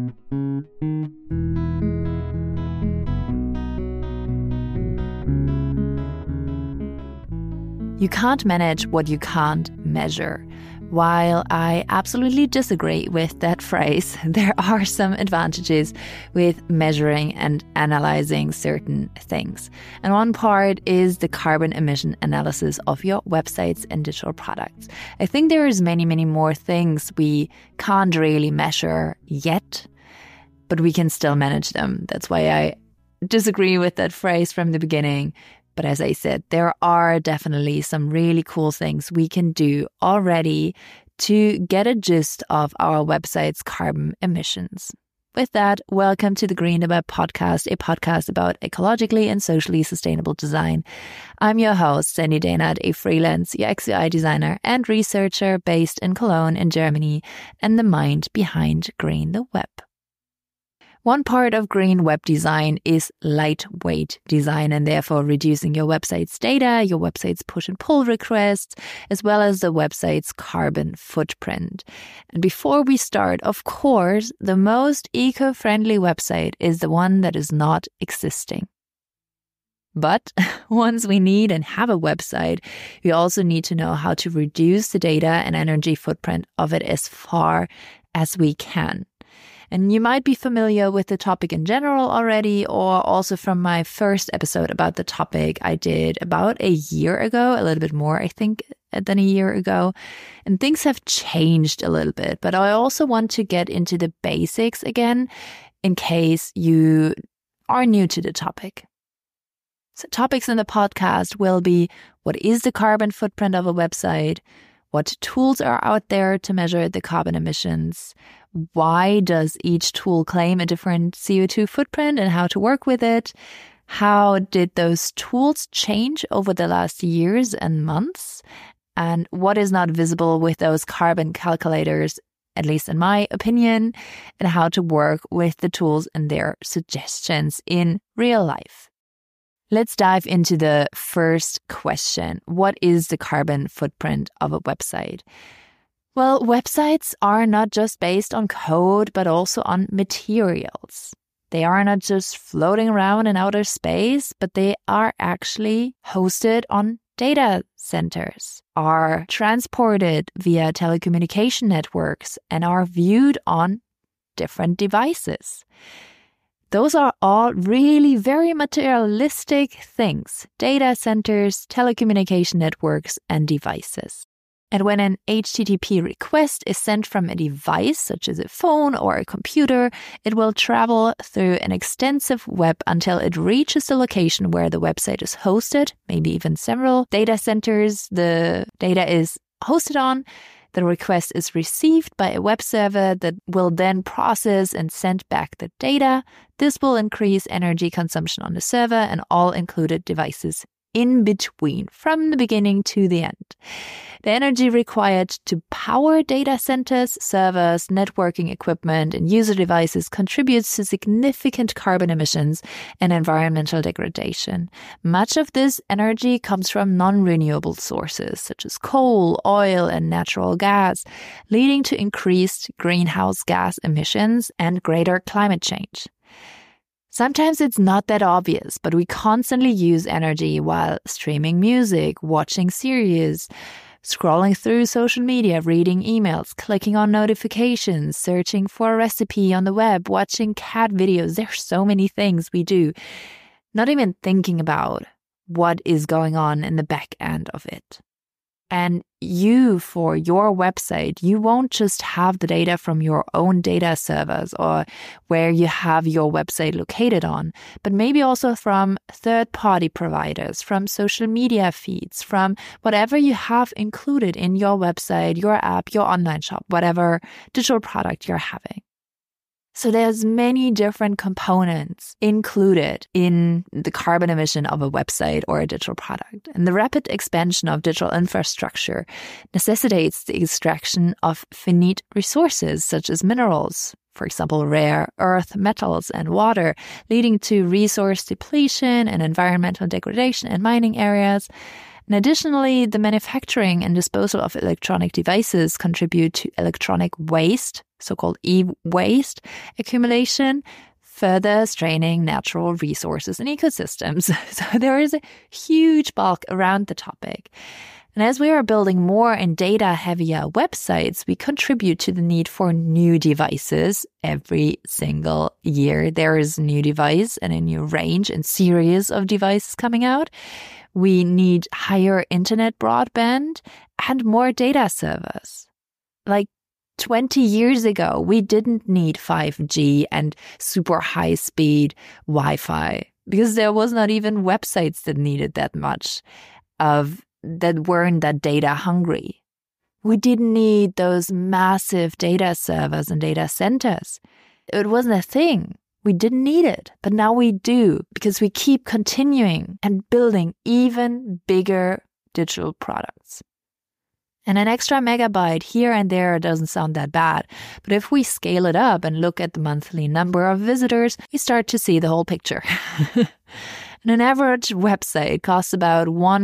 You can't manage what you can't measure. While I absolutely disagree with that phrase, there are some advantages with measuring and analyzing certain things. And one part is the carbon emission analysis of your websites and digital products. I think there is many more things we can't really measure yet, but we can still manage them. That's why I disagree with that phrase from the beginning. But as I said, there are definitely some really cool things we can do already to get a gist of our website's carbon emissions. With that, welcome to the Green the Web podcast, a podcast about ecologically and socially sustainable design. I'm your host, Sandy Dehnert, a freelance UX UI designer and researcher based in Cologne in Germany, and the mind behind Green the Web. One part of green web design is lightweight design and therefore reducing your website's data, your website's push and pull requests, as well as the website's carbon footprint. And before we start, of course, the most eco-friendly website is the one that is not existing. But once we need and have a website, we also need to know how to reduce the data and energy footprint of it as far as we can. And you might be familiar with the topic in general already, or also from my first episode about the topic I did about a year ago, a little bit more, I think, than a year ago. And things have changed a little bit, but I also want to get into the basics again in case you are new to the topic. So topics in the podcast will be: what is the carbon footprint of a website? What tools are out there to measure the carbon emissions? Why does each tool claim a different CO2 footprint and how to work with it? How did those tools change over the last years and months? And what is not visible with those carbon calculators, at least in my opinion, and how to work with the tools and their suggestions in real life. Let's dive into the first question. What is the carbon footprint of a website? Well, websites are not just based on code, but also on materials. They are not just floating around in outer space, but they are actually hosted on data centers, are transported via telecommunication networks, and are viewed on different devices. Those are all really very materialistic things: data centers, telecommunication networks, and devices. And when an HTTP request is sent from a device, such as a phone or a computer, it will travel through an extensive web until it reaches the location where the website is hosted, maybe even several data centers the data is hosted on. The request is received by a web server that will then process and send back the data. This will increase energy consumption on the server and all included devices in between, from the beginning to the end. The energy required to power data centers, servers, networking equipment, and user devices contributes to significant carbon emissions and environmental degradation. Much of this energy comes from non-renewable sources, such as coal, oil, and natural gas, leading to increased greenhouse gas emissions and greater climate change. Sometimes it's not that obvious, but we constantly use energy while streaming music, watching series, scrolling through social media, reading emails, clicking on notifications, searching for a recipe on the web, watching cat videos. There's so many things we do, not even thinking about what is going on in the back end of it. And you, for your website, you won't just have the data from your own data servers or where you have your website located on, but maybe also from third-party providers, from social media feeds, from whatever you have included in your website, your app, your online shop, whatever digital product you're having. So there's many different components included in the carbon emission of a website or a digital product. And the rapid expansion of digital infrastructure necessitates the extraction of finite resources such as minerals, for example, rare earth metals and water, leading to resource depletion and environmental degradation in mining areas. And additionally, the manufacturing and disposal of electronic devices contribute to electronic waste, so-called e-waste accumulation, further straining natural resources and ecosystems. So there is a huge bulk around the topic. And as we are building more and data-heavier websites, we contribute to the need for new devices every single year. There is a new device and a new range and series of devices coming out. We need higher internet broadband and more data servers. Like 20 years ago, we didn't need 5G and super high-speed Wi-Fi because there was not even websites that needed that much that weren't that data hungry. We didn't need those massive data servers and data centers. It wasn't a thing. We didn't need it, but now we do because we keep continuing and building even bigger digital products. And an extra megabyte here and there doesn't sound that bad. But if we scale it up and look at the monthly number of visitors, we start to see the whole picture. And an average website costs about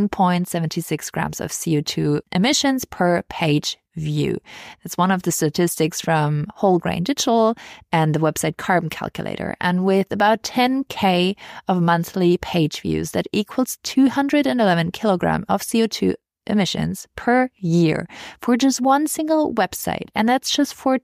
1.76 grams of CO2 emissions per page view. That's one of the statistics from Whole Grain Digital and the website Carbon Calculator. And with about 10K of monthly page views, that equals 211 kilogram of CO2 emissions per year for just one single website. And that's just for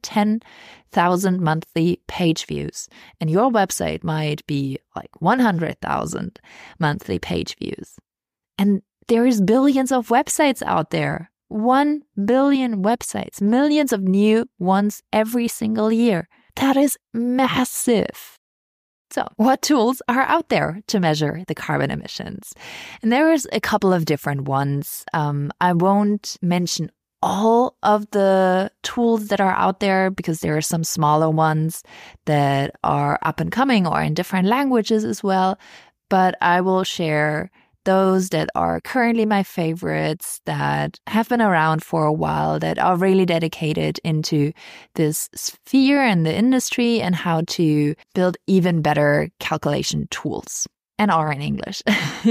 10,000 monthly page views. And your website might be like 100,000 monthly page views. And there is billions of websites out there. 1 billion websites, millions of new ones every single year. That is massive. So what tools are out there to measure the carbon emissions? And there is a couple of different ones. I won't mention all of the tools that are out there because there are some smaller ones that are up and coming or in different languages as well. But I will share those that are currently my favorites, that have been around for a while, that are really dedicated into this sphere and the industry and how to build even better calculation tools, and are in English.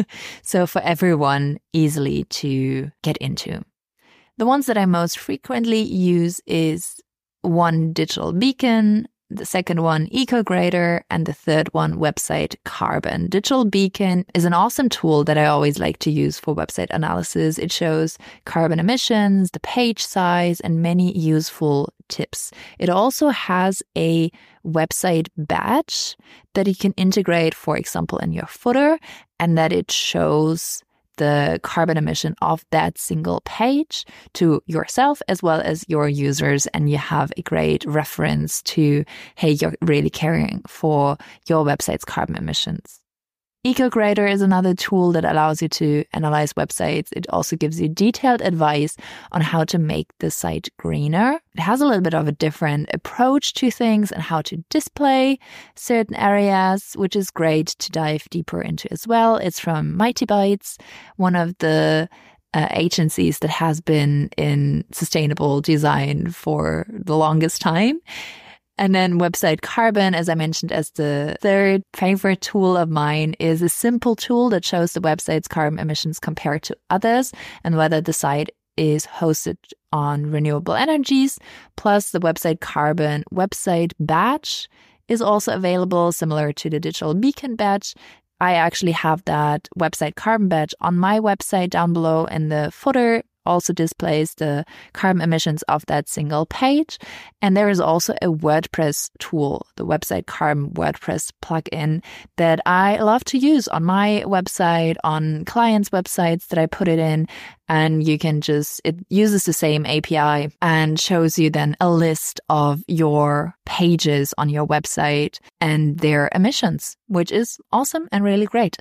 So for everyone easily to get into. The ones that I most frequently use is one, Digital Beacon, the second one, EcoGrader, and the third one, website Carbon. Digital Beacon is an awesome tool that I always like to use for website analysis. It shows carbon emissions, the page size, and many useful tips. It also has a website badge that you can integrate, for example, in your footer, and that it shows the carbon emission of that single page to yourself as well as your users. And you have a great reference to, hey, you're really caring for your website's carbon emissions. EcoGrader is another tool that allows you to analyze websites. It also gives you detailed advice on how to make the site greener. It has a little bit of a different approach to things and how to display certain areas, which is great to dive deeper into as well. It's from Mighty Bytes, one of the agencies that has been in sustainable design for the longest time. And then website Carbon, as I mentioned, as the third favorite tool of mine, is a simple tool that shows the website's carbon emissions compared to others and whether the site is hosted on renewable energies. Plus, the website Carbon website badge is also available, similar to the Digital Beacon badge. I actually have that website Carbon badge on my website down below in the footer. Also displays the carbon emissions of that single page. And there is also a WordPress tool, the website Carbon WordPress plugin, that I love to use on my website, on clients' websites that I put it in. And you can it uses the same API and shows you then a list of your pages on your website and their emissions, which is awesome and really great.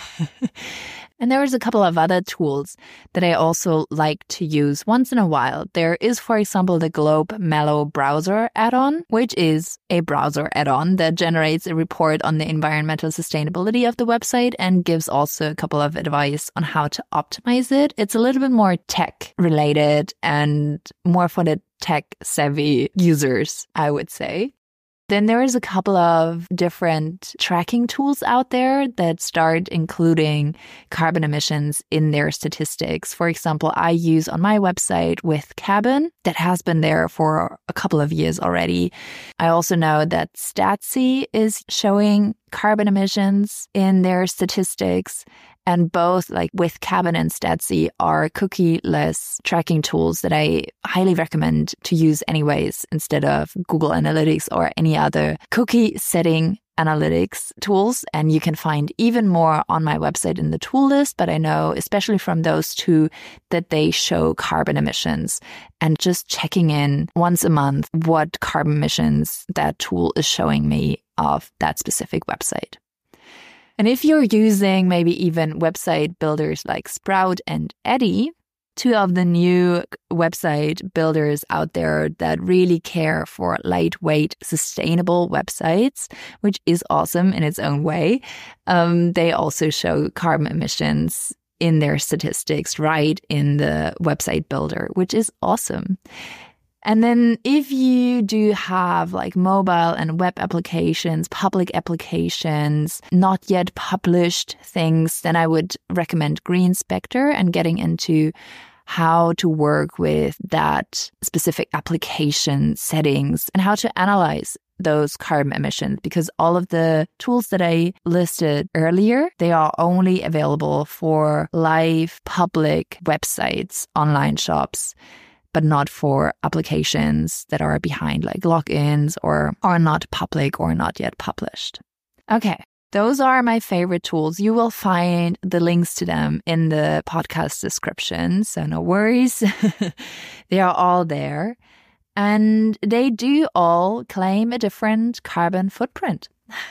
And there is a couple of other tools that I also like to use once in a while. There is, for example, the Globe Mellow browser add-on, which is a browser add-on that generates a report on the environmental sustainability of the website and gives also a couple of advice on how to optimize it. It's a little bit more tech related and more for the tech savvy users, I would say. Then there is a couple of different tracking tools out there that start including carbon emissions in their statistics. For example, I use on my website With Cabin that has been there for a couple of years already. I also know that Statsy is showing carbon emissions in their statistics. And both like With Cabin and Statsy are cookie-less tracking tools that I highly recommend to use anyways instead of Google Analytics or any other cookie setting analytics tools. And you can find even more on my website in the tool list. But I know, especially from those two, that they show carbon emissions, and just checking in once a month what carbon emissions that tool is showing me of that specific website. And if you're using maybe even website builders like Sprout and Eddy, two of the new website builders out there that really care for lightweight, sustainable websites, which is awesome in its own way, they also show carbon emissions in their statistics right in the website builder, which is awesome. And then if you do have like mobile and web applications, public applications, not yet published things, then I would recommend GreenSpectre and getting into how to work with that specific application settings and how to analyze those carbon emissions, because all of the tools that I listed earlier, they are only available for live public websites, online shops, but not for applications that are behind like logins or are not public or not yet published. Okay, those are my favorite tools. You will find the links to them in the podcast description, so no worries. They are all there. And they do all claim a different carbon footprint.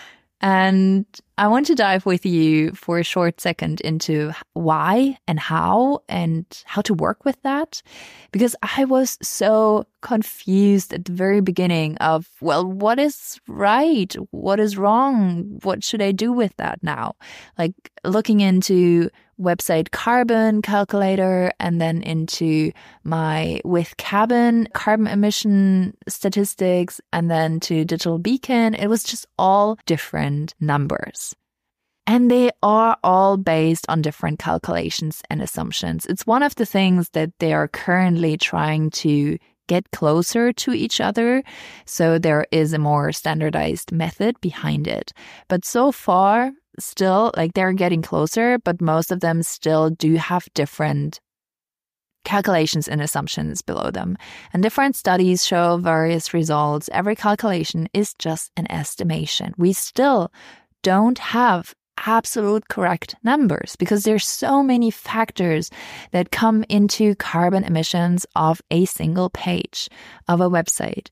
And I want to dive with you for a short second into why and how to work with that. Because I was so confused at the very beginning of, well, what is right? What is wrong? What should I do with that now? Like looking into website carbon calculator and then into my With Cabin carbon emission statistics and then to Digital Beacon. It was just all different numbers. And they are all based on different calculations and assumptions. It's one of the things that they are currently trying to get closer to each other. So there is a more standardized method behind it. But so far, still, like they're getting closer, but most of them still do have different calculations and assumptions below them. And different studies show various results. Every calculation is just an estimation. We still don't have absolute correct numbers because there's so many factors that come into carbon emissions of a single page of a website.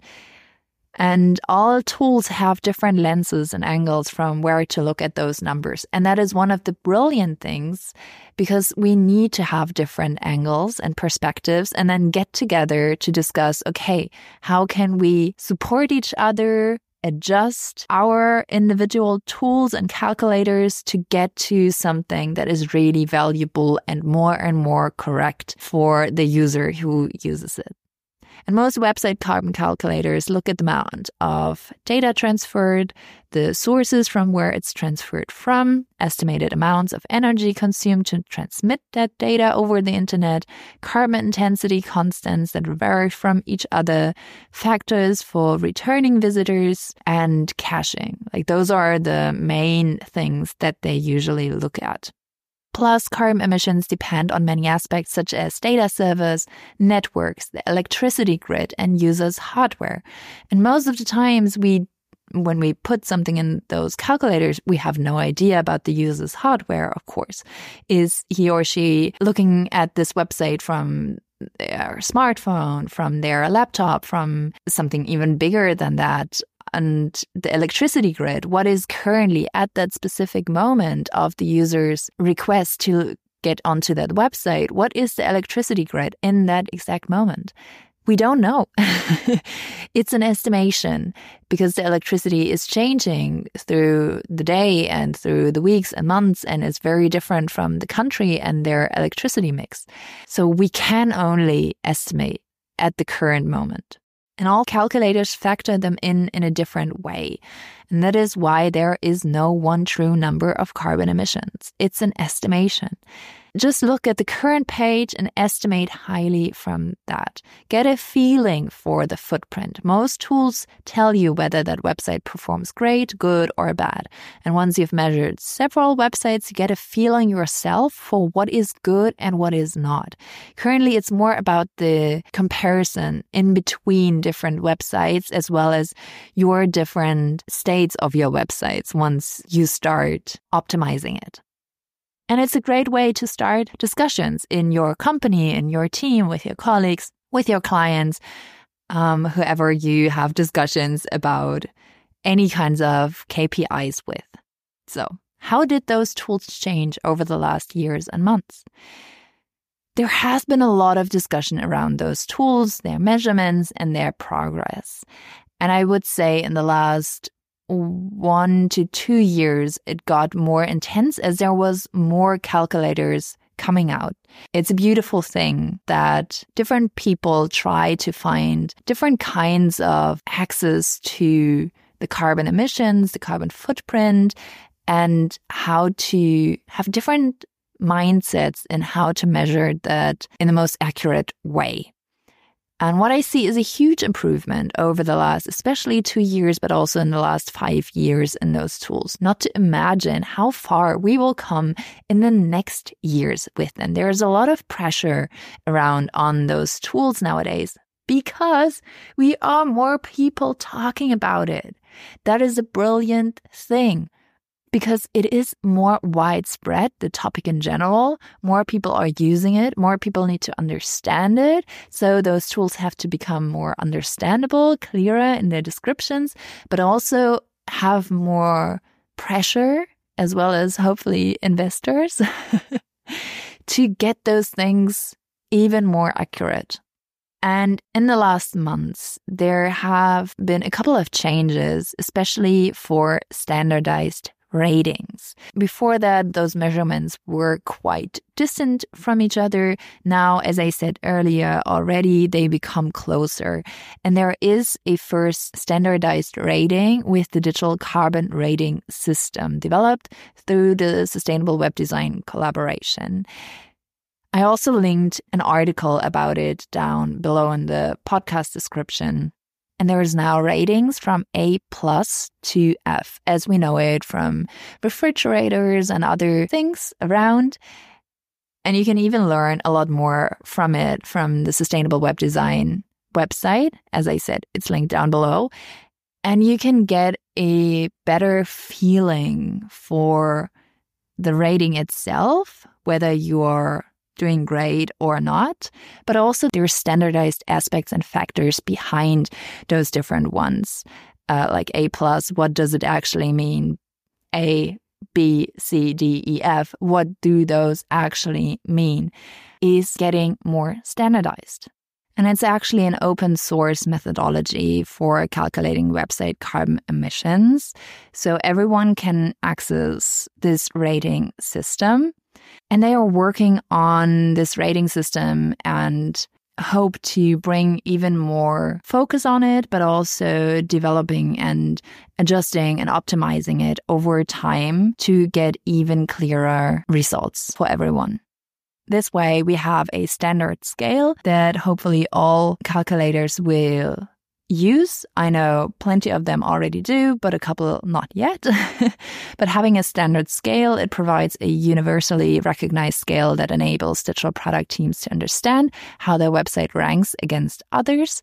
And all tools have different lenses and angles from where to look at those numbers. And that is one of the brilliant things, because we need to have different angles and perspectives and then get together to discuss, okay, how can we support each other, adjust our individual tools and calculators to get to something that is really valuable and more correct for the user who uses it. And most website carbon calculators look at the amount of data transferred, the sources from where it's transferred from, estimated amounts of energy consumed to transmit that data over the internet, carbon intensity constants that vary from each other, factors for returning visitors, and caching. Like those are the main things that they usually look at. Plus, carbon emissions depend on many aspects such as data servers, networks, the electricity grid, and users' hardware. And most of the times when we put something in those calculators, we have no idea about the user's hardware, of course. Is he or she looking at this website from their smartphone, from their laptop, from something even bigger than that? And the electricity grid, what is currently at that specific moment of the user's request to get onto that website? What is the electricity grid in that exact moment? We don't know. It's an estimation because the electricity is changing through the day and through the weeks and months, and it's very different from the country and their electricity mix. So we can only estimate at the current moment. And all calculators factor them in a different way. And that is why there is no one true number of carbon emissions. It's an estimation. Just look at the current page and estimate highly from that. Get a feeling for the footprint. Most tools tell you whether that website performs great, good, or bad. And once you've measured several websites, you get a feeling yourself for what is good and what is not. Currently, it's more about the comparison in between different websites as well as your different states of your websites once you start optimizing it. And it's a great way to start discussions in your company, in your team, with your colleagues, with your clients, whoever you have discussions about any kinds of KPIs with. So, how did those tools change over the last years and months? There has been a lot of discussion around those tools, their measurements, and their progress. And I would say in the last 1 to 2 years, it got more intense as there was more calculators coming out. It's a beautiful thing that different people try to find different kinds of access to the carbon emissions, the carbon footprint, and how to have different mindsets in how to measure that in the most accurate way. And what I see is a huge improvement over the last, especially 2 years, but also in the last 5 years in those tools. Not to imagine how far we will come in the next years with them. There's a lot of pressure around on those tools nowadays because we are more people talking about it. That is a brilliant thing. Because it is more widespread, the topic in general, more people are using it, more people need to understand it. So those tools have to become more understandable, clearer in their descriptions, but also have more pressure, as well as hopefully investors, to get those things even more accurate. And in the last months, there have been a couple of changes, especially for standardized ratings. Before that, those measurements were quite distant from each other. Now, as I said earlier already, they become closer. And there is a first standardized rating with the Digital Carbon Rating System developed through the Sustainable Web Design Collaboration. I also linked an article about it down below in the podcast description. And there is now ratings from A+ to F, as we know it from refrigerators and other things around. And you can even learn a lot more from it from the Sustainable Web Design website. As I said, it's linked down below. And you can get a better feeling for the rating itself, whether you're doing great or not, but also there's standardized aspects and factors behind those different ones. Like A+, what does it actually mean? A, B, C, D, E, F, what do those actually mean? Is getting more standardized. And it's actually an open source methodology for calculating website carbon emissions. So everyone can access this rating system. And they are working on this rating system and hope to bring even more focus on it, but also developing and adjusting and optimizing it over time to get even clearer results for everyone. This way, we have a standard scale that hopefully all calculators will use. I know plenty of them already do, but a couple not yet. But having a standard scale, it provides a universally recognized scale that enables digital product teams to understand how their website ranks against others.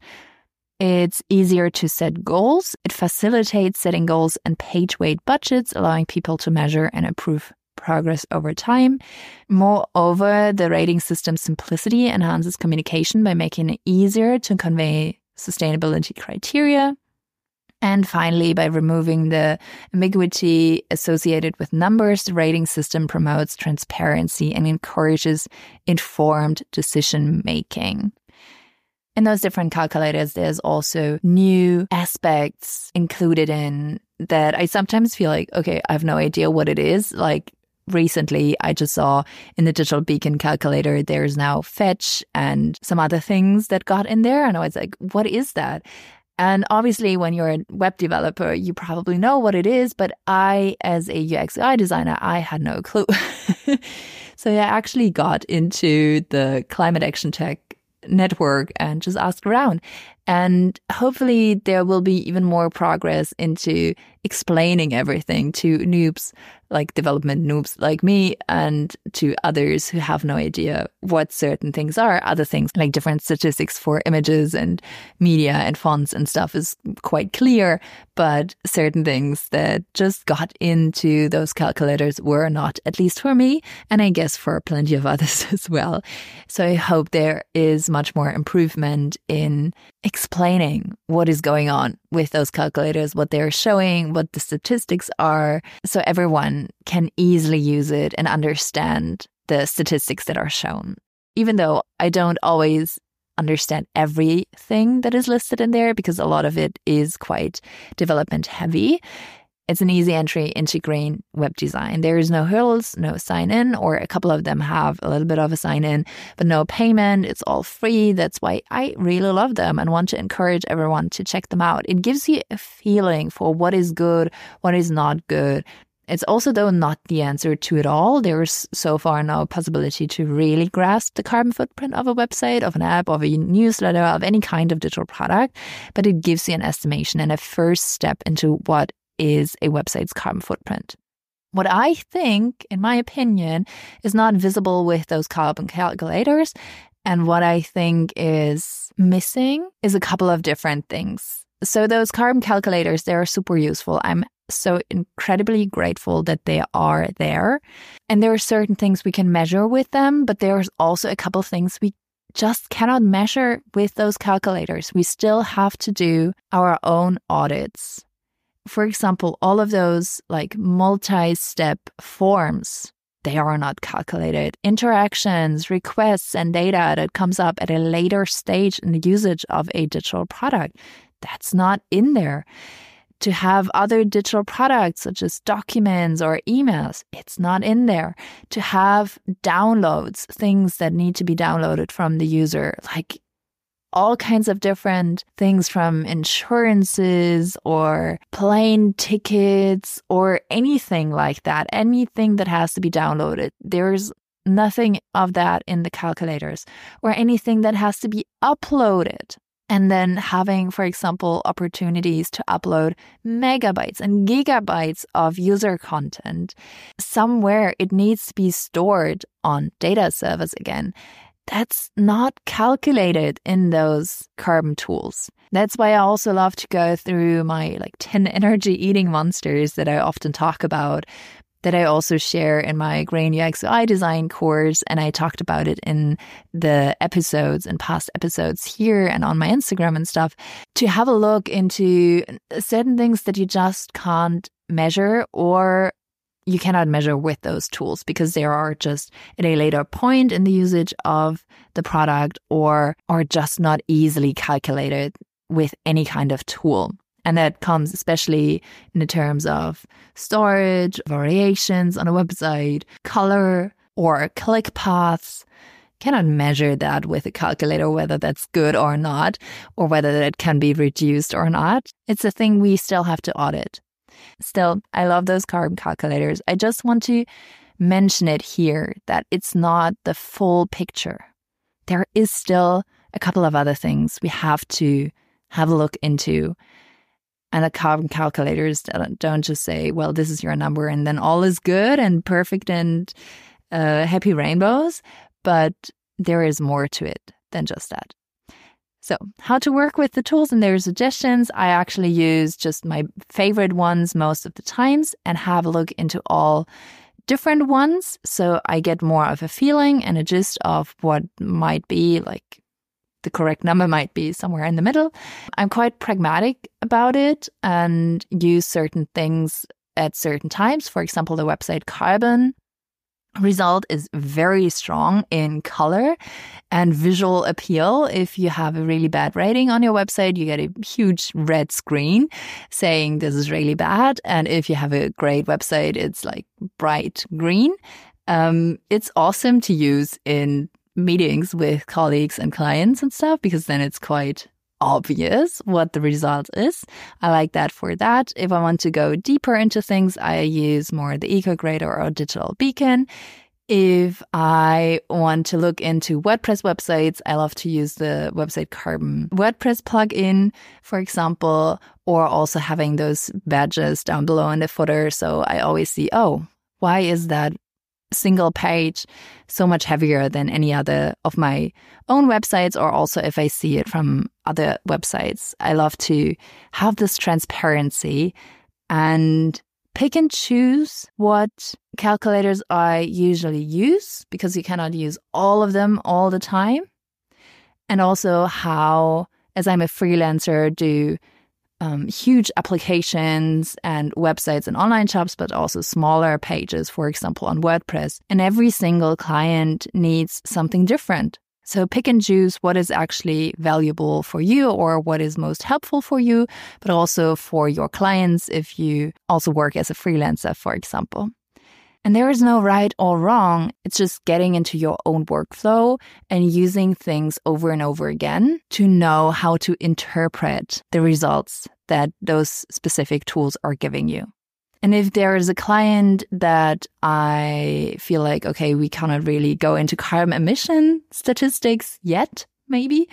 It's easier to set goals. It facilitates setting goals and page weight budgets, allowing people to measure and improve progress over time. Moreover, the rating system's simplicity enhances communication by making it easier to convey sustainability criteria. And finally, by removing the ambiguity associated with numbers, the rating system promotes transparency and encourages informed decision making. In those different calculators, there's also new aspects included in that I sometimes feel like, okay, I have no idea what it is. Like, recently I just saw in the Digital Beacon calculator, there's now fetch and some other things that got in there. And I was like, what is that? And obviously, when you're a web developer, you probably know what it is. But I, as a UX UI designer, I had no clue. So I actually got into the Climate Action Tech network and just asked around. And hopefully there will be even more progress into explaining everything to noobs, like development noobs like me, and to others who have no idea what certain things are. Other things like different statistics for images and media and fonts and stuff is quite clear, but certain things that just got into those calculators were not, at least for me, and I guess for plenty of others as well. So I hope there is much more improvement in explaining what is going on with those calculators, what they're showing, what the statistics are, so everyone can easily use it and understand the statistics that are shown. Even though I don't always understand everything that is listed in there, because a lot of it is quite development heavy, it's an easy entry into green web design. There is no hurdles, no sign-in, or a couple of them have a little bit of a sign-in, but no payment. It's all free. That's why I really love them and want to encourage everyone to check them out. It gives you a feeling for what is good, what is not good. It's also, though, not the answer to it all. There's so far no possibility to really grasp the carbon footprint of a website, of an app, of a newsletter, of any kind of digital product, but it gives you an estimation and a first step into what is a website's carbon footprint. What I think, in my opinion, is not visible with those carbon calculators, and what I think is missing is a couple of different things. So those carbon calculators, they are super useful. I'm so incredibly grateful that they are there. And there are certain things we can measure with them, but there's also a couple things we just cannot measure with those calculators. We still have to do our own audits. For example, all of those like multi-step forms, they are not calculated. Interactions, requests, and data that comes up at a later stage in the usage of a digital product, that's not in there. To have other digital products such as documents or emails, it's not in there. To have downloads, things that need to be downloaded from the user, like all kinds of different things from insurances or plane tickets or anything like that, anything that has to be downloaded. There's nothing of that in the calculators, or anything that has to be uploaded. And then having, for example, opportunities to upload megabytes and gigabytes of user content. Somewhere it needs to be stored on data servers again. That's not calculated in those carbon tools. That's why I also love to go through my 10 energy eating monsters that I often talk about, that I also share in my Green UX UI design course. And I talked about it in the episodes and past episodes here and on my Instagram and stuff, to have a look into certain things that you just can't measure, or you cannot measure with those tools because they are just at a later point in the usage of the product, or are just not easily calculated with any kind of tool. And that comes especially in the terms of storage, variations on a website, color, or click paths. Cannot measure that with a calculator, whether that's good or not, or whether that can be reduced or not. It's a thing we still have to audit. Still, I love those carbon calculators. I just want to mention it here that it's not the full picture. There is still a couple of other things we have to have a look into. And the carbon calculators don't just say, well, this is your number and then all is good and perfect and happy rainbows. But there is more to it than just that. So how to work with the tools and their suggestions. I actually use just my favorite ones most of the times and have a look into all different ones. So I get more of a feeling and a gist of what might be the correct number might be somewhere in the middle. I'm quite pragmatic about it and use certain things at certain times. For example, the website Carbon result is very strong in color and visual appeal. If you have a really bad rating on your website, you get a huge red screen saying this is really bad. And if you have a great website, it's bright green. It's awesome to use in meetings with colleagues and clients and stuff, because then it's quite obvious what the result is. I like that for that. If I want to go deeper into things, I use more the EcoGrader or Digital Beacon. If I want to look into WordPress websites, I love to use the Website Carbon WordPress plugin, for example, or also having those badges down below in the footer. So I always see, oh, why is that single page so much heavier than any other of my own websites, or also if I see it from other websites. I love to have this transparency and pick and choose what calculators I usually use, because you cannot use all of them all the time. And also how, as I'm a freelancer, do huge applications and websites and online shops, but also smaller pages, for example, on WordPress. And every single client needs something different. So pick and choose what is actually valuable for you or what is most helpful for you, but also for your clients if you also work as a freelancer, for example. And there is no right or wrong. It's just getting into your own workflow and using things over and over again to know how to interpret the results that those specific tools are giving you. And if there is a client that I feel like, okay, we cannot really go into carbon emission statistics yet, maybe,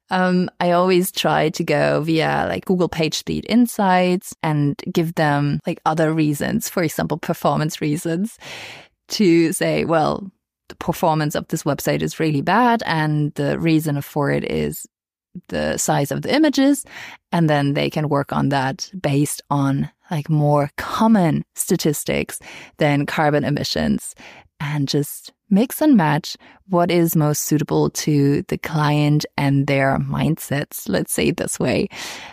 I always try to go via like Google PageSpeed Insights and give them like other reasons, for example, performance reasons, to say, well, the performance of this website is really bad and the reason for it is the size of the images. And then they can work on that based on like more common statistics than carbon emissions, and just mix and match what is most suitable to the client and their mindsets, let's say it this way.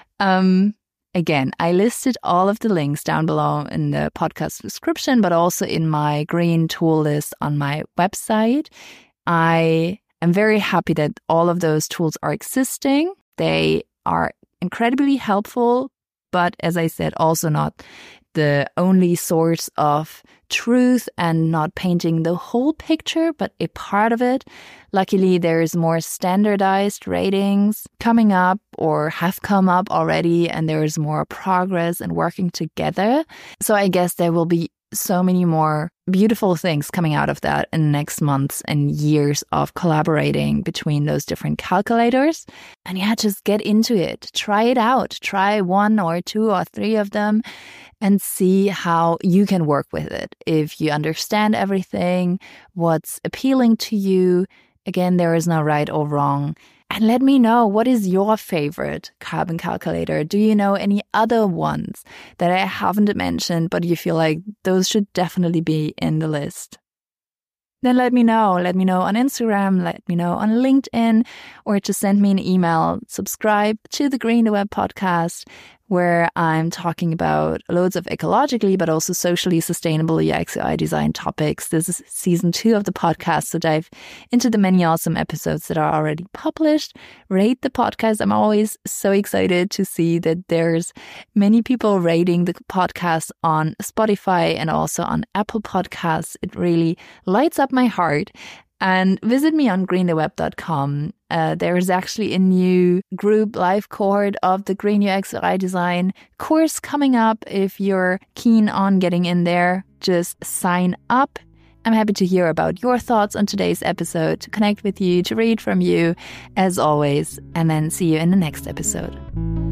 Again, I listed all of the links down below in the podcast description, but also in my green tool list on my website. I am very happy that all of those tools are existing. They are incredibly helpful, but as I said, also not the only source of truth and not painting the whole picture, but a part of it. Luckily, there's more standardized ratings coming up or have come up already, and there is more progress in working together. So I guess there will be so many more beautiful things coming out of that in the next months and years of collaborating between those different calculators. And yeah, just get into it. Try it out. Try 1 or 2 or 3 of them and see how you can work with it. If you understand everything, what's appealing to you. Again, there is no right or wrong. And let me know, what is your favorite carbon calculator? Do you know any other ones that I haven't mentioned, but you feel like those should definitely be in the list? Then let me know. Let me know on Instagram, let me know on LinkedIn, or just send me an email. Subscribe to the Green the Web podcast, where I'm talking about loads of ecologically, but also socially sustainable UX UI design topics. This is season 2 of the podcast, so dive into the many awesome episodes that are already published. Rate the podcast. I'm always so excited to see that there's many people rating the podcast on Spotify and also on Apple Podcasts. It really lights up my heart. And visit me on greentheweb.com. There is actually a new group live cohort of the Green UX UI design course coming up. If you're keen on getting in there, just sign up. I'm happy to hear about your thoughts on today's episode, to connect with you, to read from you, as always, and then see you in the next episode.